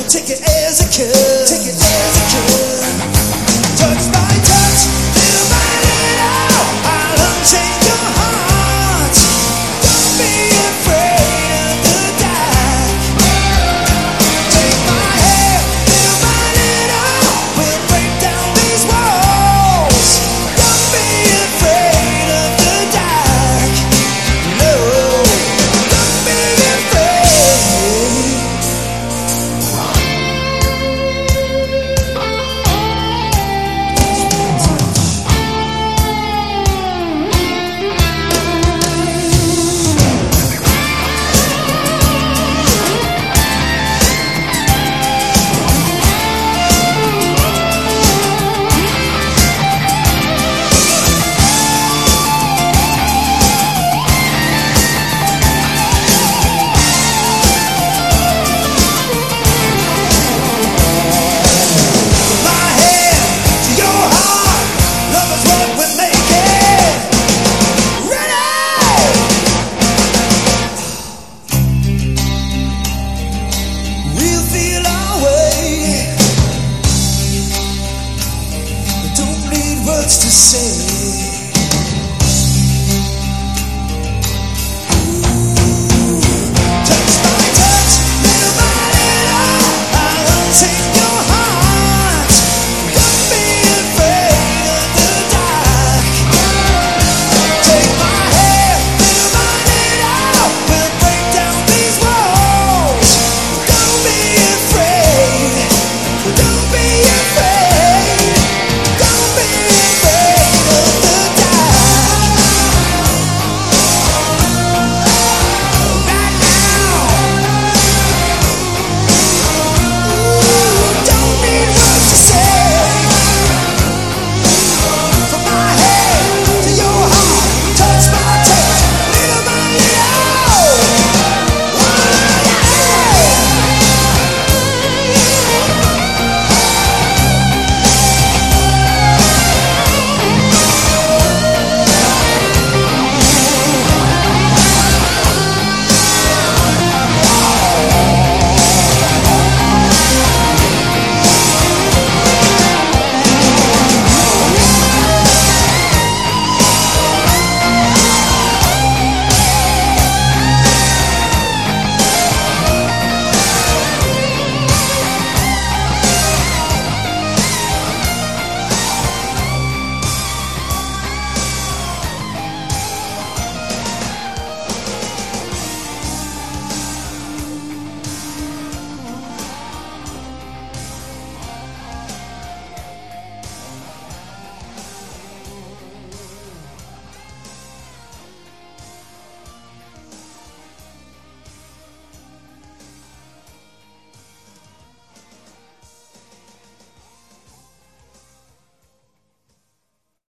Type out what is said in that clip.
Take it as it comes. Take it as it comes. Touch by touch, little by little, I'll unchain your heart. Don't be afraid of the dark. Take my hand, little by little, we'll break down these walls. Don't be afraid of the dark. No, don't be afraid. My hand to your heart, love is what we're making. Ready? We'll feel our way. Don't need words to say.